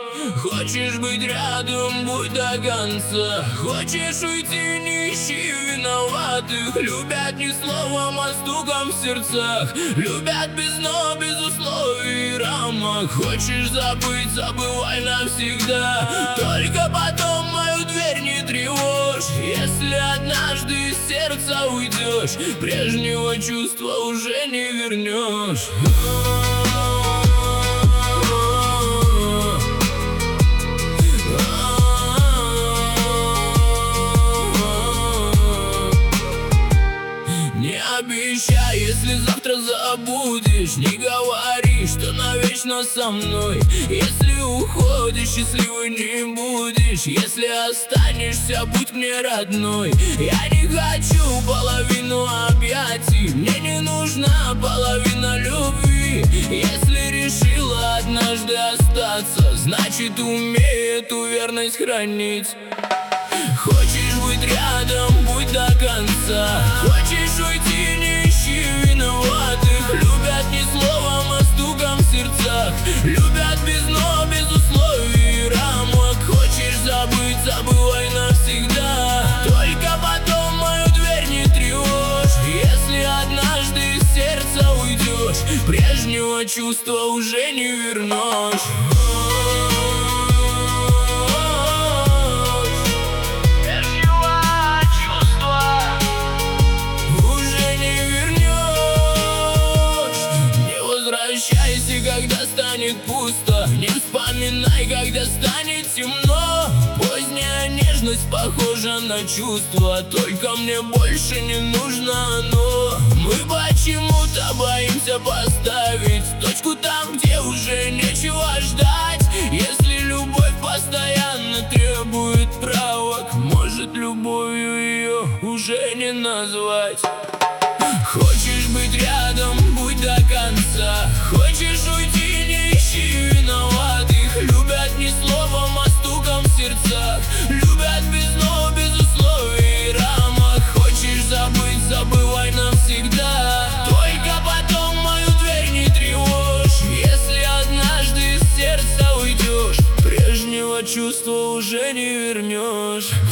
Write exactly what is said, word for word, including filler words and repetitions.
Хочешь быть рядом, будь до конца. Хочешь уйти, не ищи виноватых. Любят не словом, а стуком в сердцах. Любят без но, без условий и рамок. Хочешь забыть, забывай навсегда. Только потом мою дверь не тревожь. Если однажды из сердца уйдешь, прежнего чувства уже не вернешь. Не обещай, если завтра забудешь. Не говори, что навечно со мной. Если уходишь, счастливой не будешь. Если останешься, будь мне родной. Я не хочу половину объятий. Мне не нужна половина любви. Если решила однажды остаться, значит умей эту верность хранить. Хочешь быть рядом, будь до конца. Хочешь уйти, не ищи виноватых. Любят не словом, а стуком в сердцах. Любят без но, без условий и рамок. Хочешь забыть, забывай навсегда. Только потом мою дверь не тревожь. Если однажды из сердца уйдешь, прежнего чувства уже не вернешь. Возвращайся, когда станет пусто. Не вспоминай, когда станет темно. Поздняя нежность похожа на чувство. Только мне больше не нужно оно. Мы почему-то боимся поставить точку там, где уже нечего ждать. Если любовь постоянно требует правок, может, любовью ее уже не назвать. Хочешь быть рядом, будь до конца. Хочешь уйти, не ищи виноватых. Любят не словом, а стуком в сердцах. Любят без но, без условий и рамок. Хочешь забыть, забывай навсегда. Только потом мою дверь не тревожь. Если однажды из сердца уйдешь, прежнего чувства уже не вернешь.